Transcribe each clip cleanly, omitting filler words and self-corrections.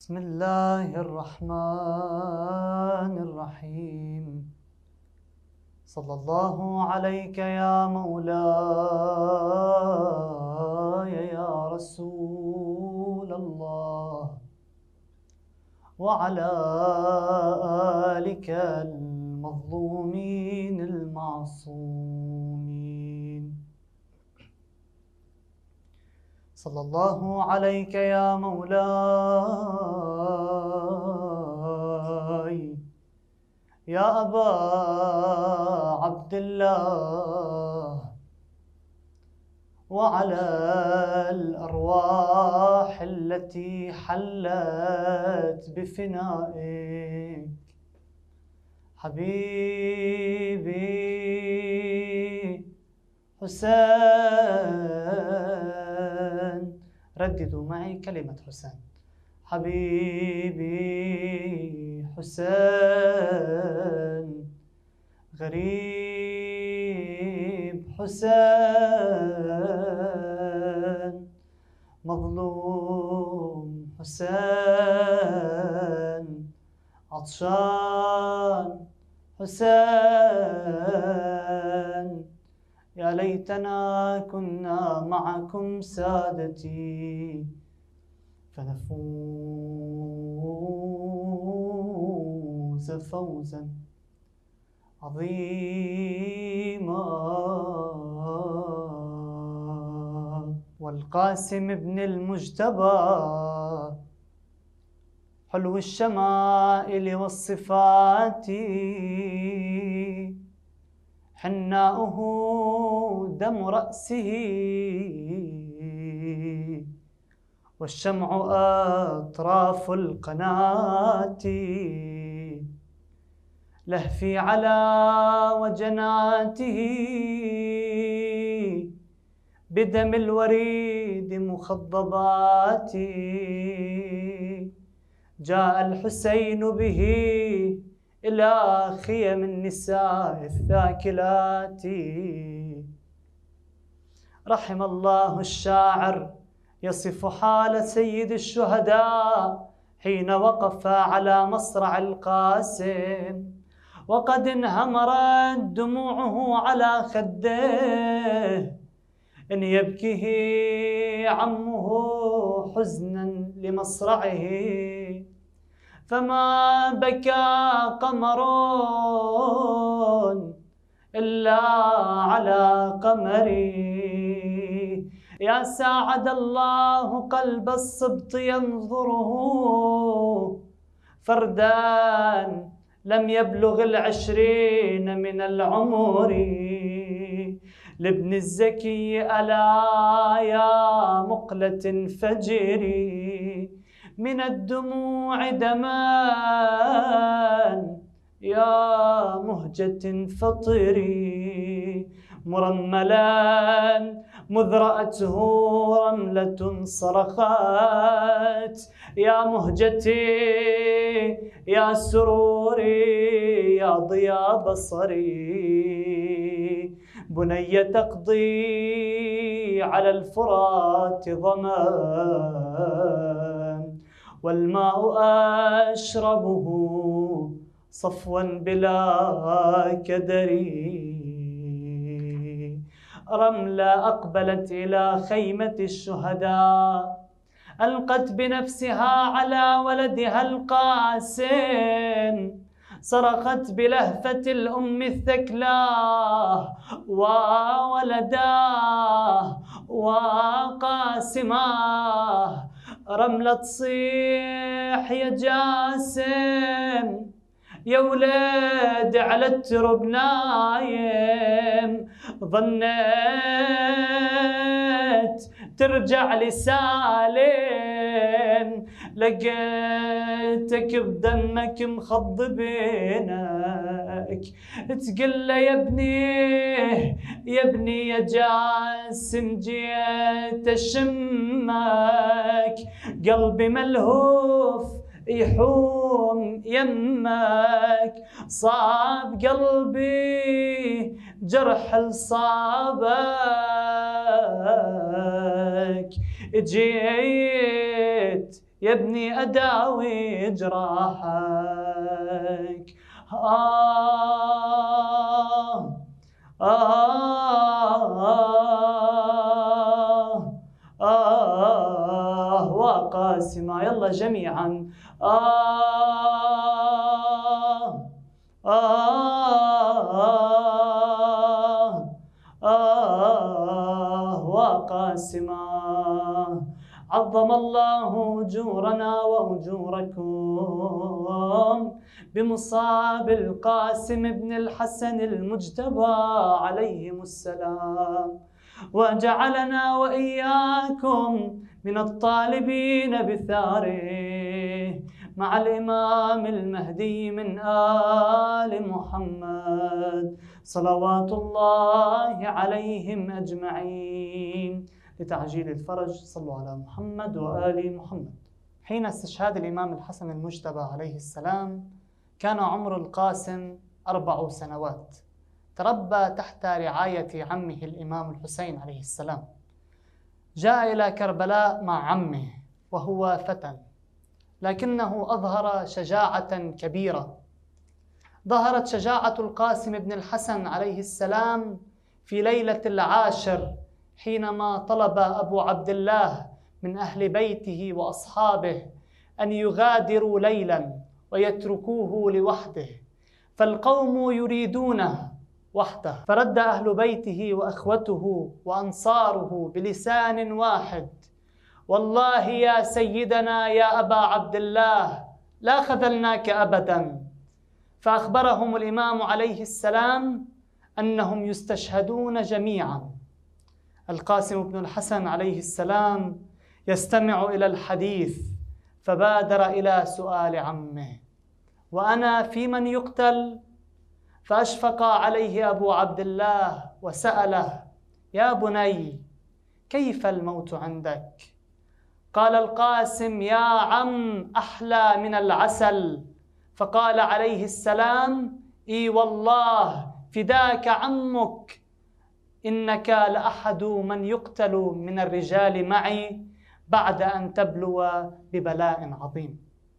بسم الله الرحمن الرحيم. صلى الله عليك يا مولاي يا رسول الله، وعلى آلك المظلومين المعصومين. صلى الله عليك يا مولاي يا أبا عبد الله، وعلى الأرواح التي حلت بفنائك. حبيبي حسين، رددوا معي كلمة حسين. حبيبي حسين، غريب حسين، مظلوم حسين، عطشان حسين. يا ليتنا كنا معكم سادتي فنفوز فوزا عظيما. والقاسم ابن المجتبى حلو الشمائل والصفات، حناؤه دم رأسه والشمع أطراف القناة، لهفي على وجناته بدم الوريد مخضبات. جاء الحسين به إلى خيم النساء الثاكلات. رحم الله الشاعر يصف حال سيد الشهداء حين وقف على مصرع القاسم، وقد انهمرت دموعه على خديه، إن يبكيه عمه حزنا لمصرعه، فما بكى قمر إلا على قمري. يا ساعد الله قلب الصبط ينظره فردا لم يبلغ 20 من العمر. لابن الزكي ألا يا مقلة فجري من الدموع دمان، يا مهجة فطري مرملا مذ رأته رملة صرخت. يا مهجتي يا سروري يا ضياء بصري، بني تقضي على الفرات ظمأ، والماء أشربه صفوا بلا كدر. رملة أقبلت إلى خيمة الشهداء، ألقت بنفسها على ولدها القاسم، صرخت بلهفة الأم الثكلاه وولداه وقاسماه. رملة تصيح يا جاسم، يا ولاد على الترب نايم، ظنيت ترجع لسالم، لقيتك بدمك مخض بينك، تقول له يا ابني يا جاسم جيت اشمك، قلبي ملهوف يحوم يمك، صاب قلبي جرح لصابك، جيت يا ابني أداوي جراحك. وقاسما. يلا جميعا. وقاسما. عظم الله أجورنا وأجوركم بمصاب القاسم بن الحسن المجتبى عليهم السلام، وجعلنا وإياكم من الطالبين بثاره مع الإمام المهدي من آل محمد صلوات الله عليهم أجمعين. لتعجيل الفرج صلوا على محمد وآل محمد. حين استشهاد الإمام الحسن المجتبى عليه السلام كان عمر القاسم 4 سنوات. تربى تحت رعاية عمه الإمام الحسين عليه السلام. جاء إلى كربلاء مع عمه وهو فتى، لكنه أظهر شجاعة كبيرة. ظهرت شجاعة القاسم بن الحسن عليه السلام في ليلة 10 حينما طلب أبو عبد الله من أهل بيته وأصحابه أن يغادروا ليلا ويتركوه لوحده، فالقوم يريدونه وحده. فرد أهل بيته وأخوته وأنصاره بلسان واحد: والله يا سيدنا يا أبا عبد الله لا خذلناك أبدا. فأخبرهم الإمام عليه السلام أنهم يستشهدون جميعا. القاسم بن الحسن عليه السلام يستمع إلى الحديث، فبادر إلى سؤال عمه: وأنا في من يقتل؟ فأشفق عليه أبو عبد الله وسأله: يا بني كيف الموت عندك؟ قال القاسم: يا عم أحلى من العسل. فقال عليه السلام: إي والله فداك عمك، إنك لأحد من يقتل من الرجال معي بعد أن تبلو ببلاء عظيم.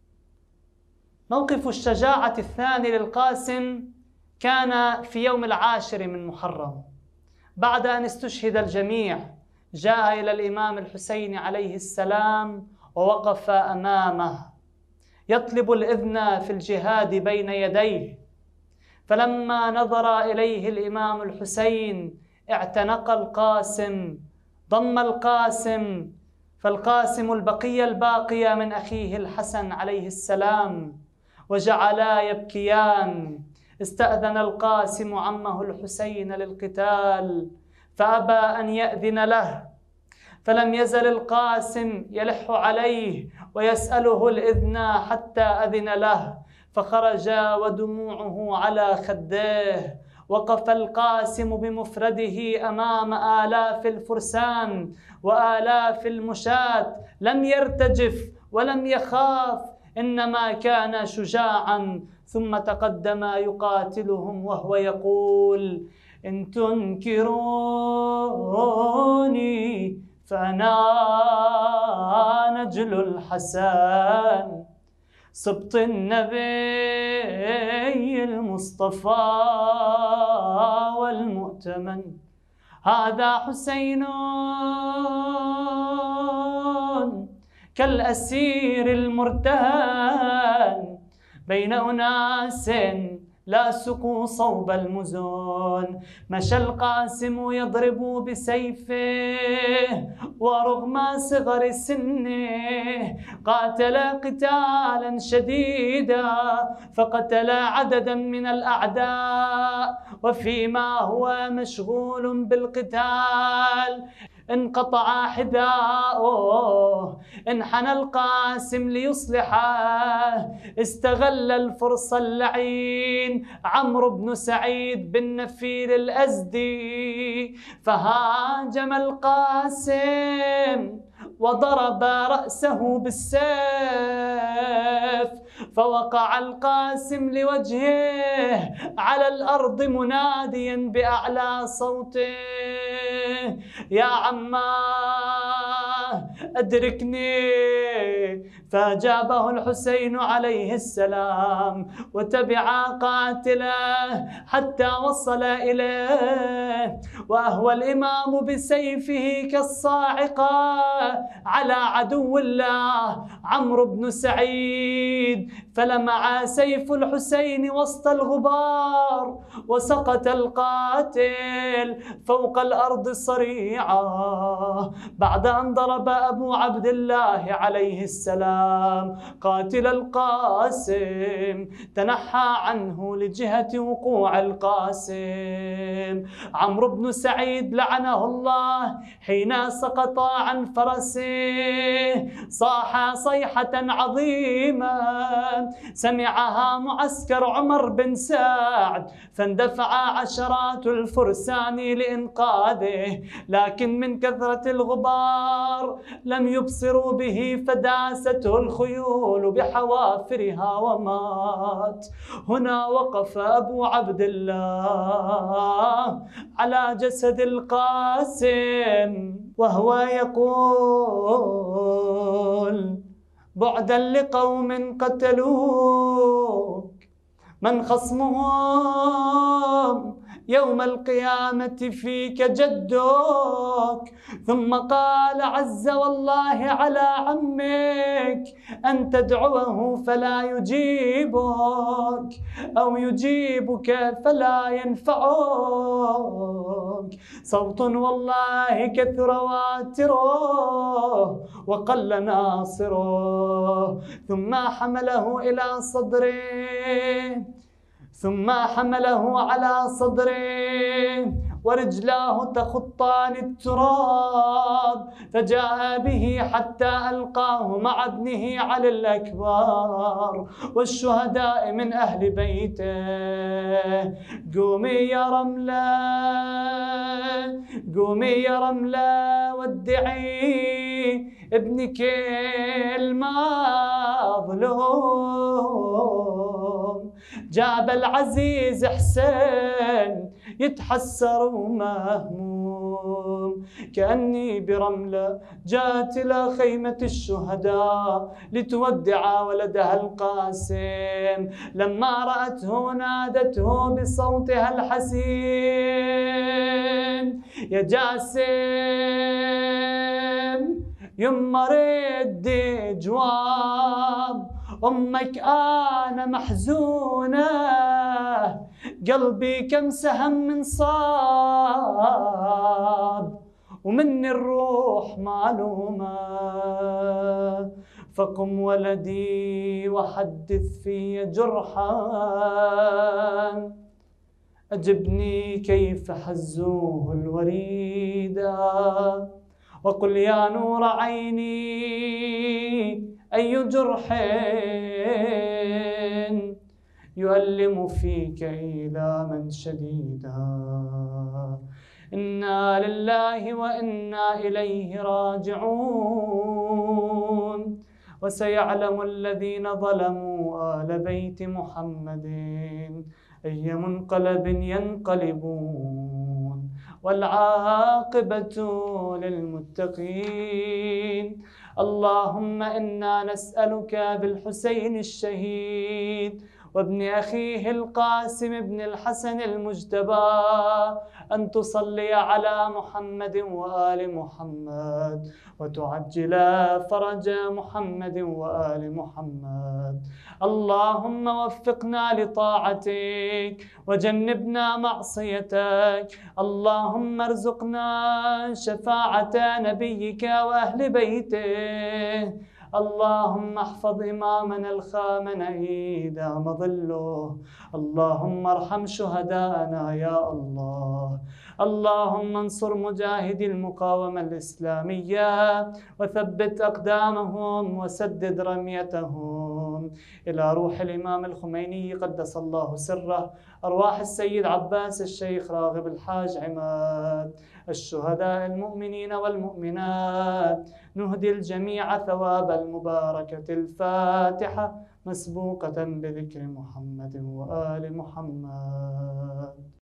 موقف الشجاعة الثاني للقاسم كان في يوم 10 من محرم. بعد أن استشهد الجميع جاء إلى الإمام الحسين عليه السلام ووقف أمامه يطلب الإذن في الجهاد بين يديه. فلما نظر إليه الإمام الحسين اعتنق القاسم، ضم القاسم، فالقاسم البقية الباقية من أخيه الحسن عليه السلام، وجعلا يبكيان. استأذن القاسم عمه الحسين للقتال فأبى أن يأذن له، فلم يزل القاسم يلح عليه ويسأله الإذن حتى أذن له، فخرج ودموعه على خديه. وقف القاسم بمفرده أمام آلاف الفرسان وآلاف المشاة، لم يرتجف ولم يخاف، إنما كان شجاعا. ثم تقدم يقاتلهم وهو يقول: إن تنكروني فأنا نجل الحسن، سبط النبي المصطفى والمؤتمن. هذا حسين كالأسير المرتهن بين أناس لا سقوا صوب المزون. مشى القاسم يضرب بسيفه ورغم صغر سنه قاتل قتالا شديدا، فقتل عددا من الأعداء. وفيما هو مشغول بالقتال انقطع حذاؤه، انحنى القاسم ليصلحه. استغل الفرصة اللعين عمرو بن سعيد بن نفيل الأزدي، فهاجم القاسم وضرب رأسه بالسيف، فوقع القاسم لوجهه على الأرض مناديا بأعلى صوته: يا عماه أدركني، فأجابه الحسين عليه السلام وتبع قاتله حتى وصل إليه، وأهوى الإمام بسيفه كالصاعقة على عدو الله عمرو بن سعيد، فلمع سيف الحسين وسط الغبار وسقط القاتل فوق الأرض صريعا، بعد أن ضرب أبو عبد الله عليه السلام قاتل القاسم تنحى عنه لجهة وقوع القاسم. عمرو بن سعيد لعنه الله حين سقط عن فرسه صاح صيحة عظيمة سمعها معسكر عمر بن سعد، فاندفع عشرات الفرسان لإنقاذه، لكن من كثرة الغبار لم يبصروا به فداسته الخيول بحوافرها ومات. هنا وقف أبو عبد الله على جسد القاسم وهو يقول: بعدا لقوم قتلوك، من خصمهم يوم القيامة فيك جدك. ثم قال: عز والله على عمك أن تدعوه فلا يجيبك، أو يجيبك فلا ينفعك. صوت والله كثر واتره وقل ناصره. ثم حمله على صدره ورجلاه تخطان التراب، فجاء به حتى ألقاه مع ابنه علي الأكبر والشهداء من أهل بيته. قومي يا رملة، قومي يا رملة وادعي ابنك المظلوم. جاب العزيز حسين يتحسر ومهموم، كأني برملة جاءت إلى خيمة الشهداء لتودع ولدها القاسم. لما رأته نادته بصوتها الحسين: يا جاسم يما ردي جواب أمك أنا محزونة، قلبي كم سهم من صاب ومني الروح معلومة. فقم ولدي وحدث في جرحا، أجبني كيف حزوه الوريدا، وقل يا نور عيني أي جرح يؤلم فيك إيلاما شديدا. إنا لله وإنا إليه راجعون. وسيعلم الذين ظلموا آل بيت محمد أي منقلب ينقلبون، والعاقبة للمتقين. اللهم إنا نسألك بالحسين الشهيد وابن أخيه القاسم بن الحسن المجتبى أن تصلي على محمد وآل محمد، وتعجل فرج محمد وآل محمد. اللهم وفقنا لطاعتك وجنبنا معصيتك. اللهم ارزقنا شفاعة نبيك وأهل بيته. اللهم احفظ إمامنا الخامنئي دام ظله. اللهم ارحم شهداءنا يا الله. اللهم انصر مجاهدي المقاومة الإسلامية وثبت أقدامهم وسدد رميتهم. إلى روح الإمام الخميني قدس الله سره، أرواح السيد عباس الشيخ راغب الحاج عماد، الشهداء المؤمنين والمؤمنات، نهدي الجميع ثواب المباركة الفاتحة مسبوقة بذكر محمد وآل محمد.